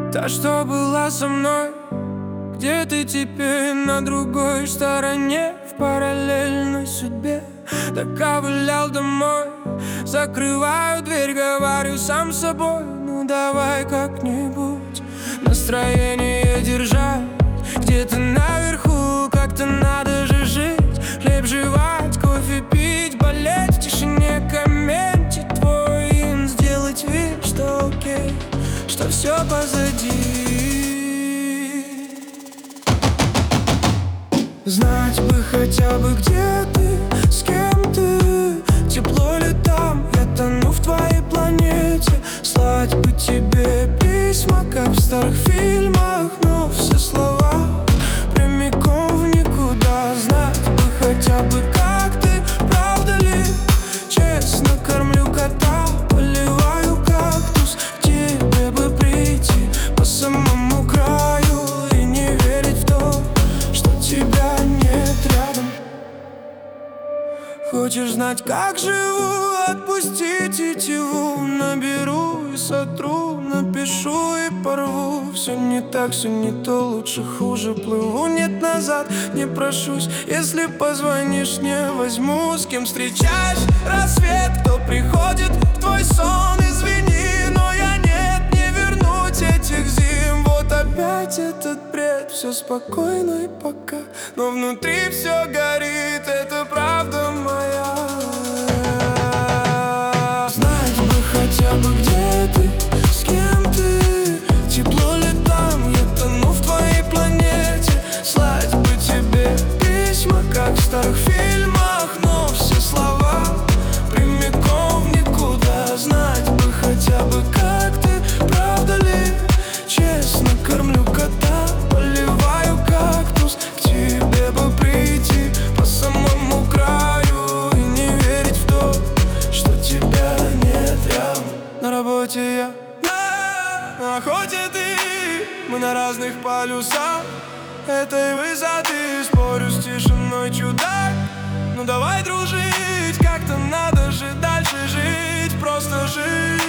Та, что была со мной, где ты теперь на другой стороне, в параллельной судьбе. Доковылял домой, закрываю дверь, говорю сам собой: ну давай как-нибудь настроение держать. Где-то наверху как-то надо же жить, хлеб жевать, кофе пить, болеть в тишине, комментить твой ин, сделать вид, что окей, что все позади. Знать бы хотя бы, где ты, с кем ты, тепло ли там, я тону в твоей планете. Слать бы тебе письма, как в старых фильмах, но все слова прямиком в никуда. Знать бы хотя бы, как ты, правда ли, честно кормлю кота, поливаю кактус. К тебе бы прийти по самому краю и не верить в то, что тебя нет рядом. Хочешь знать, как живу? Отпусти тетиву, наберу и сотру, напишу и порву. Все не так, все не то, лучше хуже плыву. Нет, назад не прошусь, если позвонишь, не возьму. С кем встречаешь рассвет, кто приходит в твой сон? Извини, но я нет, не вернуть этих зим. Вот опять этот бред, все спокойно и пока, но внутри все горит, это правда моя. Знать бы хотя бы, где ты, с кем ты, тепло ли там, я тону в твоей планете. Слать бы тебе письма, как в старых фильмах, но все слова прямиком в никуда. Знать бы хотя бы, как ты, правда ли, честно кормлю кота, поливаю кактус. К тебе бы прийти по самому краю и не верить в то, что тебя нет рядом. На работе я, на охоте ты, мы на разных полюсах этой высоты. Спорю с тишиной, чудак, ну давай дружить, как-то надо же дальше жить, просто жить.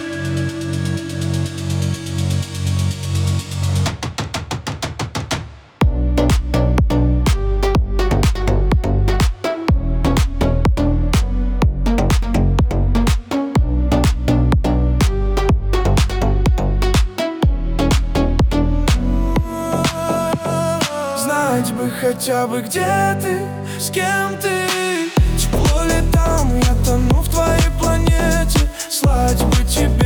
Знать бы хотя бы, где ты, с кем ты, тепло ли там, я тону в твоей планете. Слать бы тебе